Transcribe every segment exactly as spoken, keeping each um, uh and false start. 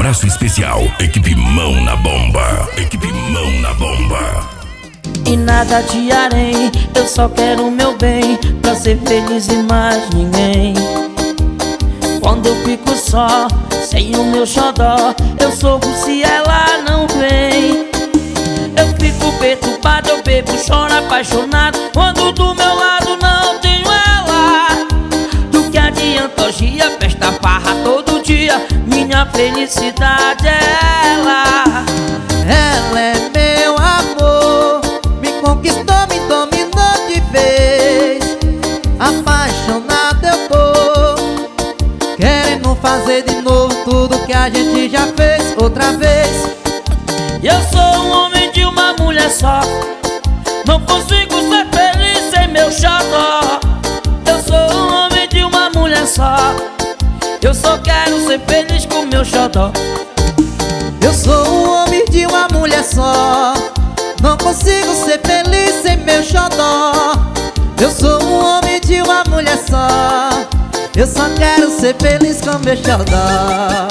abraço especial, equipe Mão na Bomba. Equipe Mão na Bomba. E nada te harei, eu só quero o meu bem, pra ser feliz e mais ninguém. Quando eu fico só, sem o meu xodó, eu sofro se ela não vem. Eu fico perturbado, eu bebo, choro apaixonado, quando do meu lado não tenho ela. Do que adianta orgia, festa, farra todo dia, minha felicidade é ela. Ela é meu amor, me conquistou, me dominou de vez. Apaixonado eu tô, querendo fazer de novo tudo que a gente já fez outra vez. Eu sou um homem de uma mulher só, não consigo ser feliz sem meu xodó. Eu sou um homem de uma mulher só, eu só quero ser feliz com meu xodó. Eu sou um homem de uma mulher só, não consigo ser feliz sem meu xodó. Eu sou um homem de uma mulher só, eu só quero ser feliz com meu xodó.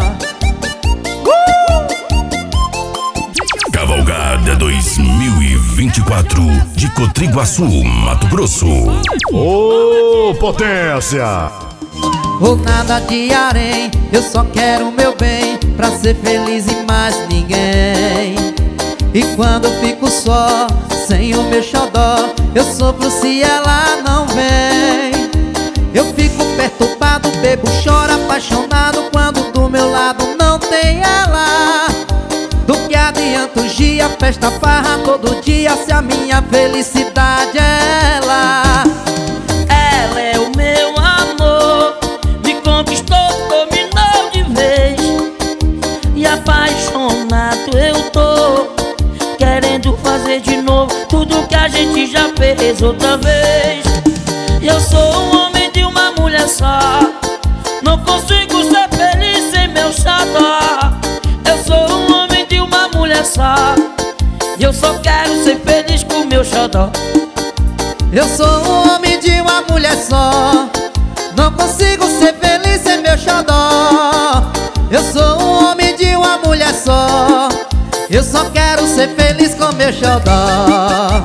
Cavalgada dois mil e vinte e quatro de Cotriguaçu, Mato Grosso. Ô, potência! Ou nada de harém, eu só quero o meu bem, pra ser feliz e mais ninguém. E quando eu fico só, sem o meu xodó, eu sofro se ela não vem. Eu fico perturbado, bebo, choro apaixonado, quando do meu lado não tem ela. Do que adianta o dia, festa, farra todo dia, se a minha felicidade é ela. Ela é o meu amor, me conquistou, dominou de vez. E apaixonado eu tô, querendo fazer de novo tudo que a gente já fez outra vez. Eu sou um homem de uma mulher só, não consigo ser feliz sem meu xodó. Eu sou um homem de uma mulher só, e eu só quero ser feliz com meu xodó. Eu sou um homem de uma mulher só, não consigo ser feliz sem meu xodó. Eu sou um homem de uma mulher só, eu só quero ser feliz com meu xodó.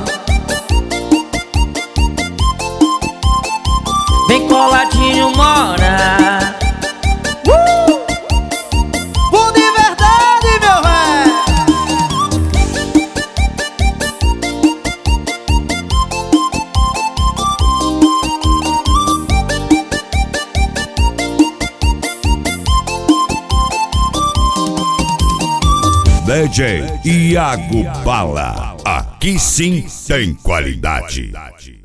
Vem coladinho, mora. Uh! Bom de verdade, meu velho. D J Iago Bala. Aqui sim tem qualidade.